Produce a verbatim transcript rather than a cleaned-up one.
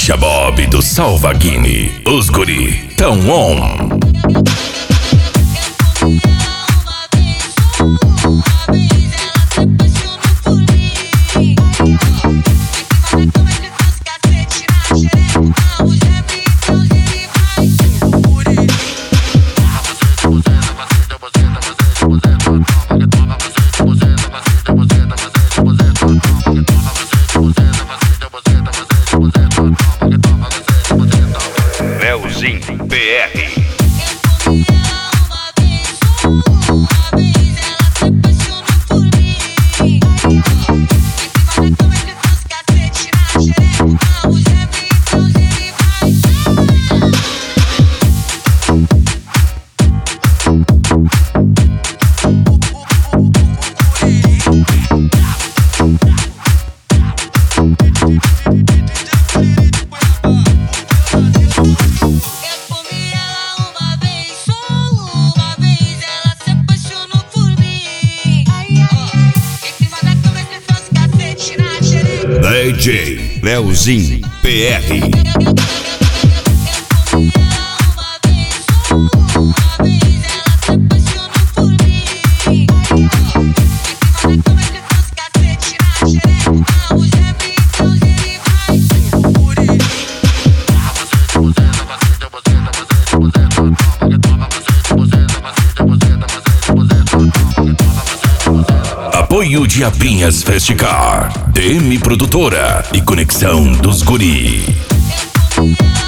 Xixa Bob do Salvaguini. Os guri tão on. Leozinho P R. D J Leozinho P R. Apoio de Apinhas Festicar, D M Produtora e Conexão dos Guri.